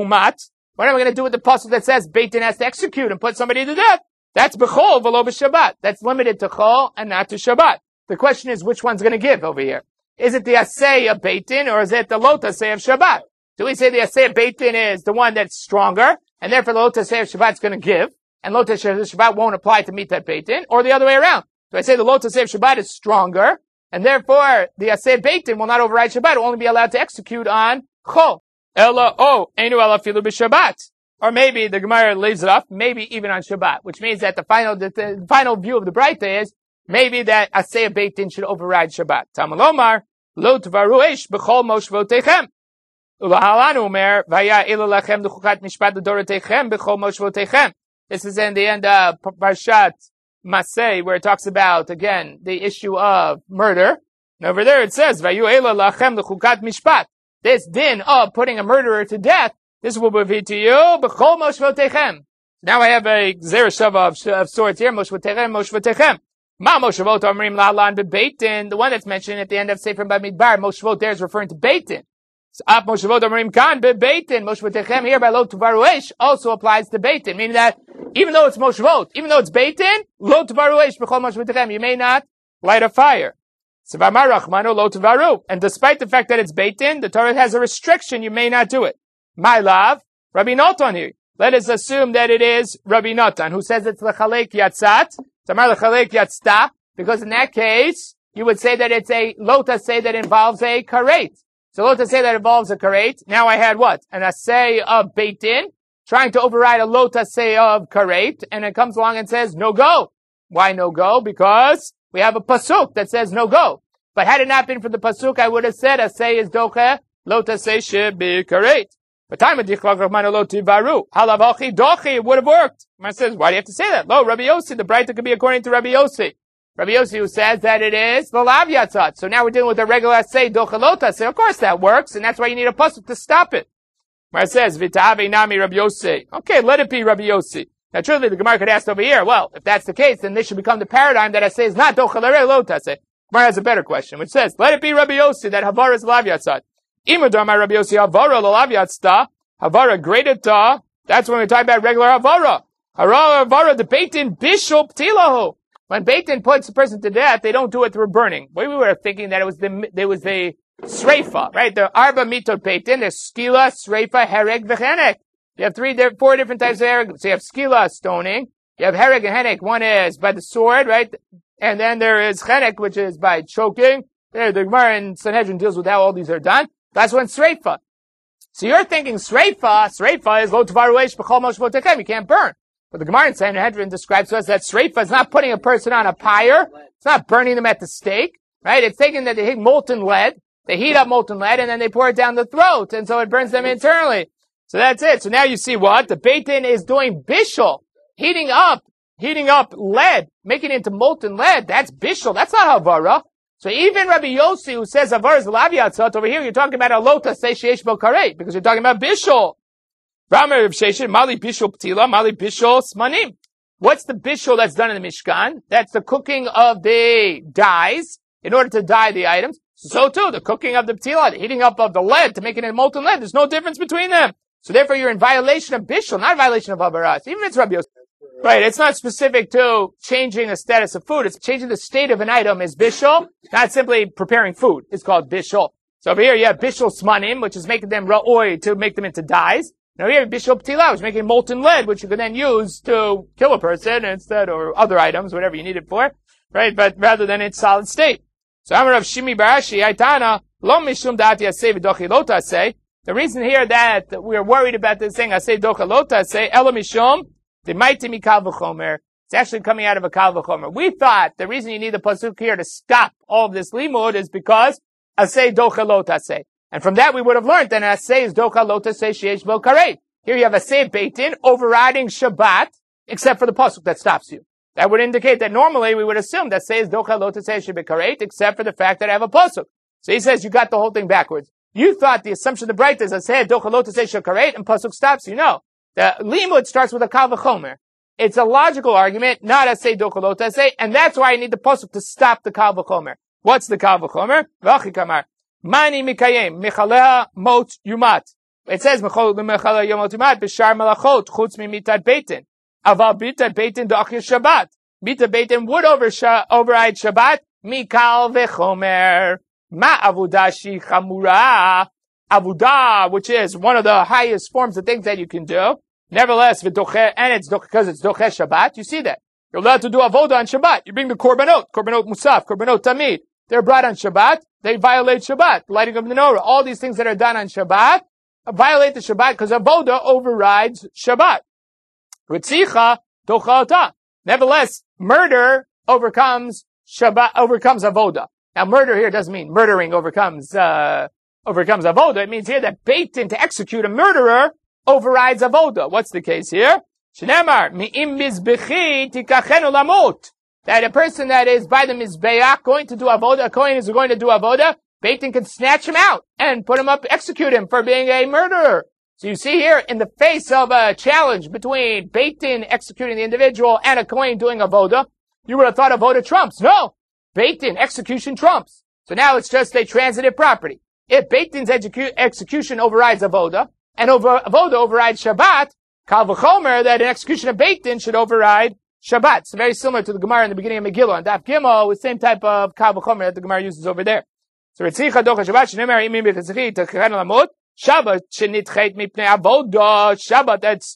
going to do with the pasuk that says Beit Din has to execute and put somebody to death? That's b'chol v'lo b'Shabbat. That's limited to chol and not to Shabbat. The question is, which one's going to give over here? Is it the assay of Beit Din, or is it the lot assay of Shabbat? Do we say the assay of Beit Din is the one that's stronger, and therefore the lot assay of Shabbat is going to give, and lot assay of Shabbat won't apply to mitat Beit Din, or the other way around? Do I say the lot assay of Shabbat is stronger, and therefore the assay of Beit Din will not override Shabbat, it will only be allowed to execute on chol? Ella, einu ela filu b'Shabbat. Or maybe the Gemara leaves it off, maybe even on Shabbat, which means that the final view of the Braita is maybe that Aseh of Beit Din should override Shabbat. Tamalomar, lo tvaru eish b'chol moshvotechem. Ulahalan umer, vaya ila lachem duchukat mishpat l'dorotechem b'chol moshvotechem. This is in the end of Parshat Maseh, where it talks about, again, the issue of murder. And over there it says, vayu ila lachem duchukat mishpat. This din of putting a murderer to death, this will be to you, b'chol moshvotechem. Now I have a zereshava of sorts here, moshvotechem. Ma moshvot amrim la'alan beBeit Din. The one that's mentioned at the end of Sefer Bamidbar, moshvot there is referring to Beit Din. So ap moshvot amrim kan beBeit Din. Moshvotechem here by lo tvaru eish also applies to Beit Din, meaning that even though it's moshvot, even though it's Beit Din, lo tvaru eish b'chol moshvotechem, you may not light a fire. Sevamar rachmano lo tvaru. And despite the fact that it's Beit Din, the Torah has a restriction, you may not do it. My love, Rabbi Natan here. Let us assume that it is Rabbi Natan, who says it's lechalek yatzat, tamar lechalek yatzta, because in that case, you would say that it's a lota say that involves a karet. So lota say that involves a karet. Now I had what? An assay of Beit Din, trying to override a lota say of karet, and it comes along and says no go. Why no go? Because we have a pasuk that says no go. But had it not been for the pasuk, I would have said assay is doche, lota say should be karet. But time of Dichlach Rahman lo tivaru. Halavachi dochi, it would have worked. Man says, why do you have to say that? Lo, Rabbi Yossi, the Braita could be according to Rabbi Yossi. Rabbi Yossi who says that it is the lav yatzat. So now we're dealing with a regular say dochelota. So of course that works, and that's why you need a pasuk to stop it. Where it says, V'ta'ave nami Rabbi Yossi. Okay, let it be Rabbi Yossi. Now truly the Gemara could ask over here, well, if that's the case, then this should become the paradigm that I say is not dochelota. Gemara has a better question, which says, let it be Rabbi Yossi, that havar is lav yatzat. Imadama Rabbi Yossi Havara Lalav Yatzta Havara graded ta. That's when we talk about regular Havara. Havara the Beit Din Bishul Ptilahu. When Beit Din puts a person to death, they don't do it through burning. We were thinking that it was the Sreifa, right? The Arba Mitot Beit Din. There's Skila, Sreifa, Hereg, V'chenek. You have four different types of Hereg. So you have Skila, stoning. You have Hereg and Henek. One is by the sword, right? And then there is Chenek, which is by choking. The Gemara in Sanhedrin deals with how all these are done. That's when Sreifa. So you're thinking Sreifa is lo tvaru eish b'chol moshvotechem, you can't burn. But the Gemara in Sanhedrin describes to us that Sreifa is not putting a person on a pyre, it's not burning them at the stake, right? It's taking that they hit molten lead, they heat up molten lead, and then they pour it down the throat, and so it burns them internally. So that's it. So now you see what? The Beit Din is doing bishul, heating up lead, making it into molten lead. That's bishul, that's not havara. So even Rabbi Yossi, who says Avar is lav yatzat, over here you're talking about a lota say sheyesh bo karet, because you're talking about bishul. Rama Rav Sheshet, mali bishul ptila, mali bishul smanim. What's the bishul that's done in the Mishkan? That's the cooking of the dyes, in order to dye the items. So too, the cooking of the ptila, the heating up of the lead to make it into molten lead, there's no difference between them. So therefore you're in violation of bishul, not violation of avaras. Even if it's Rabbi Yossi. Right, it's not specific to changing the status of food. It's changing the state of an item is bishul, not simply preparing food. It's called bishul. So over here you have bishul smanim, which is making them ra'oi to make them into dyes. Now here bishul ptila, which is making molten lead, which you can then use to kill a person instead, or other items, whatever you need it for, right? But rather than its solid state. So Amar Rav Shimi Barashi, Aitana, lo mishum dati aseh v'dochi lo taseh. The reason here that we're worried about this thing, aseh docha lo taseh, elo mishum, the mighty mikal v'chomer. It's actually coming out of a kal v'chomer. We thought the reason you need the pasuk here to stop all of this limud is because aseh docha lo taseh. And from that we would have learned that aseh is docha lo taseh sheyesh bo kareit. Here you have aseh beitin overriding Shabbat, except for the pasuk that stops you. That would indicate that normally we would assume that aseh is docha lo taseh sheyesh bo kareit, except for the fact that I have a pasuk. So he says you got the whole thing backwards. You thought the assumption of the Braita is aseh docha lo taseh sheyesh bo kareit, and pasuk stops you. No. The limud starts with a kal v'chomer. It's a logical argument, not aseh docha lo taseh, and that's why I need the pasuk to stop the kal v'chomer. What's the kal v'chomer? V'achi kamar. Mani mikayem, michalea mot yumat. It says, michalea yomot yumat, b'shar malachot, chutz mimitad beitin. Aval bitad beitin da'achir Shabbat. Mitad beitin would override Shabbat, mikal v'chomer. Ma avudashi chamura. Avudah, which is one of the highest forms of things that you can do. Nevertheless, v'doche, and it's because it's doche Shabbat, you see that. You're allowed to do avodah on Shabbat. You bring the korbanot musaf, korbanot tamid. They're brought on Shabbat. They violate Shabbat. Lighting of menorah. All these things that are done on Shabbat violate the Shabbat because avodah overrides Shabbat. Ritzicha dochata. Nevertheless, murder overcomes avodah. Now, murder here doesn't mean murdering overcomes avodah. It means here that beitin, to execute a murderer, overrides avodah. What's the case here? Shneimar mi'im mizbechi tikachenu lamot. That a person that is by the mizbeach going to do avodah, a kohen is going to do avodah, beitin can snatch him out and put him up, execute him for being a murderer. So you see here, in the face of a challenge between beitin executing the individual and a kohen doing avodah, you would have thought avodah trumps. No! Beitin, execution trumps. So now it's just a transitive property. If beitin's execution overrides avodah, and avodah overrides Shabbat, kal v'chomer, that an execution of beitin should override Shabbat. It's very similar to the Gemara in the beginning of Megillah. And Daf Gimel with the same type of kal v'chomer that the Gemara uses over there. So Ritzicha docha Shabbat shenemer imim b'chitzichi techeren lamot Shabbat shenitchet mipnei avodah. Shabbat that's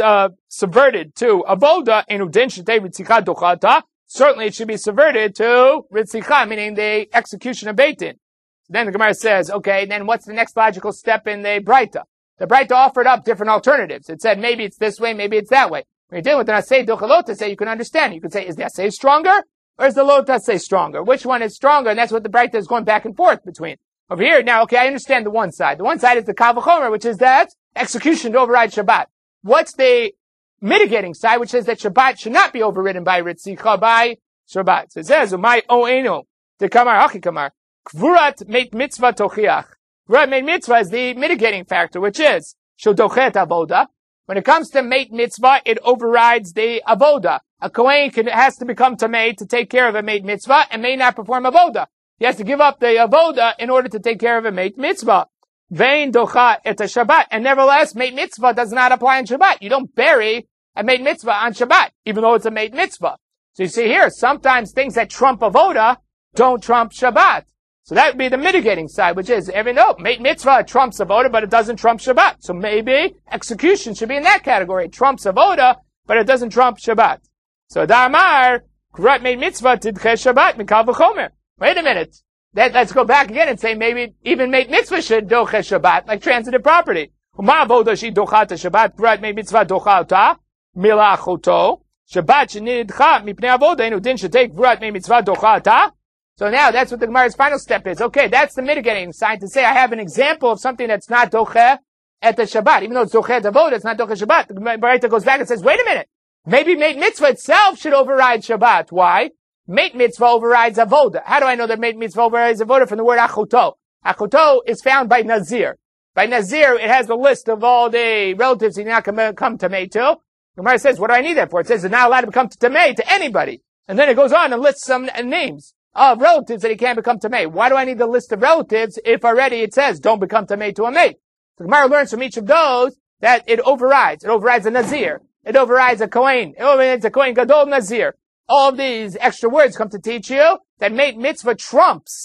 subverted to avodah enu din shetei ritzicha dochata. Certainly it should be subverted to ritzicha, meaning the execution of beitin. Then the Gemara says, okay, then what's the next logical step in the Braita? The Braita offered up different alternatives. It said maybe it's this way, maybe it's that way. When you're dealing with an aseh docha lo taseh, you can understand. You can say, is the aseh stronger or is the lo taseh stronger? Which one is stronger? And that's what the Braita is going back and forth between. Over here, now, okay, I understand the one side. The one side is the kal v'chomer, which is that execution to override Shabbat. What's the mitigating side, which says that Shabbat should not be overridden by ritzicha, by Shabbat? So it says, umay o'enu, the kamar hachi kamar, kvurat meit mitzvah tochiach. Kvurat meit mitzvah is the mitigating factor, which is shodochet avodah. When it comes to meit mitzvah, it overrides the avodah. A kohen has to become tamei to take care of a meit mitzvah and may not perform avodah. He has to give up the avodah in order to take care of a meit mitzvah. Vein docha et Shabbat. And nevertheless, meit mitzvah does not apply on Shabbat. You don't bury a meit mitzvah on Shabbat, even though it's a meit mitzvah. So you see here, sometimes things that trump avodah don't trump Shabbat. So that would be the mitigating side, which is, meit mitzvah trumps avodah, but it doesn't trump Shabbat. So maybe execution should be in that category. It trumps avodah, but it doesn't trump Shabbat. So Damar, kvurat meit mitzvah tidche Shabbat mikal v'chomer. Wait a minute. Let's go back again and say maybe even meit mitzvah should doche Shabbat, like transitive property. Uma avodah shi dochata Shabbat, kvurat meit mitzvah dochata, mila achoto, Shabbat shenidcha mipnei avodah, enu din shetei kvurat meit mitzvah dochata. So now that's what the Gemara's final step is. Okay, that's the mitigating side to say I have an example of something that's not doche at the Shabbat. Even though it's doche at avodah, it's not doche Shabbat. The Baraita goes back and says, wait a minute. Maybe meit mitzvah itself should override Shabbat. Why? Meit mitzvah overrides avodah. How do I know that meit mitzvah overrides avodah? From the word achoto. Achoto is found by Nazir. By Nazir, it has the list of all the relatives he's not going to come tamei to. The Gemara says, what do I need that for? It says it's not allowed to become tamei to anybody. And then it goes on and lists some names of relatives that he can't become tamei. Why do I need the list of relatives if already it says don't become tamei to a mate? The Gemara learns from each of those that it overrides. It overrides a Nazir. It overrides a Kohen. It overrides a Kohen Gadol Nazir. All of these extra words come to teach you that meit mitzvah trumps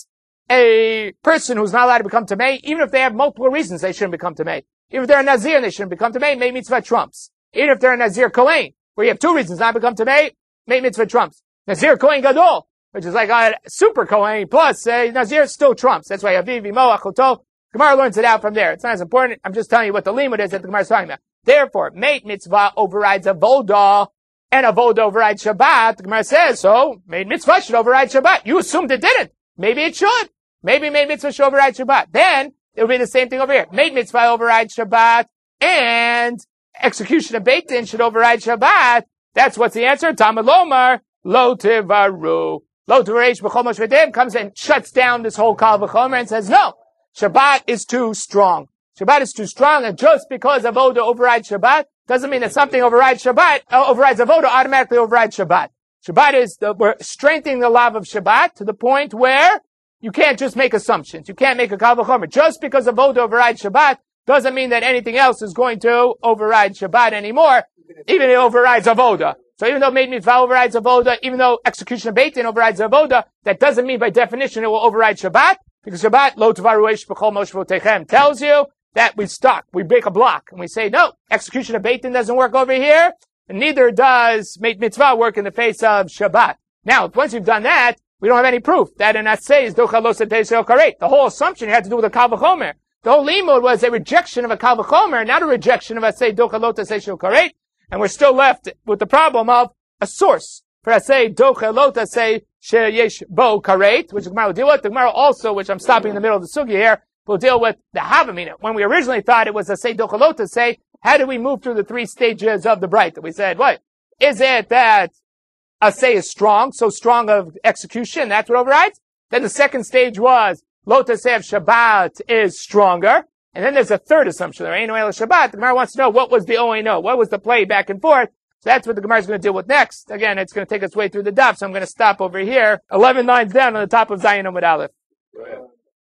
a person who's not allowed to become tamei, even if they have multiple reasons they shouldn't become tamei. Even if they're a Nazir and they shouldn't become tamei, Meit Mitzvah trumps. Even if they're a Nazir Kohen, where you have 2 reasons not to become tamei, Meit Mitzvah trumps. Nazir Kohen Gadol, which is like a super Kohen, plus Nazir still trumps. That's why Aviv, Imo, Achoto. Gemara learns it out from there. It's not as important. I'm just telling you what the limud is that the Gemara is talking about. Therefore, Meit Mitzvah overrides Avodah, and Avodah overrides Shabbat. The Gemara says, so, Meit Mitzvah should override Shabbat. You assumed it didn't. Maybe it should. Maybe Meit Mitzvah should override Shabbat. Then, it will be the same thing over here. Meit Mitzvah overrides Shabbat, and execution of Beit Din should override Shabbat. That's what's the answer. Talmud Lomar, Lo Tivaru. Lo Tivareish B'chol Moshe V'dim comes and shuts down this whole Kal V'chomer and says, no, Shabbat is too strong. Shabbat is too strong, and just because Avodah overrides Shabbat, doesn't mean that something overrides Shabbat, overrides Avodah, automatically overrides Shabbat. Shabbat is, we're strengthening the lav of Shabbat to the point where you can't just make assumptions. You can't make a Kal V'chomer. Just because Avodah overrides Shabbat, doesn't mean that anything else is going to override Shabbat anymore, even if it overrides Avodah. So even though Meit Mitzvah overrides Avodah, even though execution of Beit Din overrides Avodah, that doesn't mean by definition it will override Shabbat, because Shabbat, Lo Tvaru Eish B'chol Moshe V'techem, tells you that we stop, we break a block, and we say, no, execution of Beit Din doesn't work over here, and neither does Meit Mitzvah work in the face of Shabbat. Now, once you've done that, we don't have any proof that an Aseh is Docha Lo Setei Se'o Karet. The whole assumption had to do with a Kal V'chomer. The whole limud was a rejection of a Kal V'chomer, not a rejection of Aseh Docha Lo Setei Se'o Karet, and we're still left with the problem of a source for Aseh Docha Lo Setei Sheyesh Bo Karet, which the Gemara will deal with. The Gemara also, which I'm stopping in the middle of the sugya here, will deal with the Havamina. When we originally thought it was Aseh Docha Lo Setei, how did we move through the 3 stages of the Braita? We said, what? Is it that Aseh is strong, so strong of execution, that's what overrides? Then the second stage was, Lo Taseh of Shabbat is stronger. And then there's a third assumption, there ain't no El Shabbat. The Gemara wants to know, what was the Oino? What was the play back and forth? So that's what the Gemara is going to deal with next. Again, it's going to take us way through the daf, so I'm going to stop over here. 11 lines down on the top of Zayin Amud Aleph.